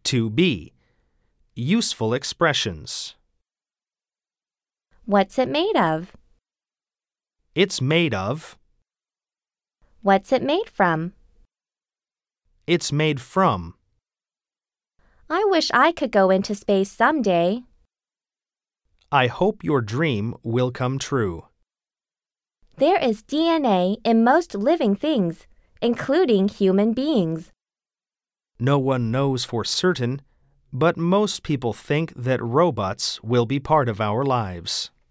To be. Useful expressions. What's it made of? It's made of. What's it made from? It's made from. I wish I could go into space someday. I hope your dream will come true. There is DNA in most living things, including human beings. No one knows for certain, but most people think that robots will be part of our lives.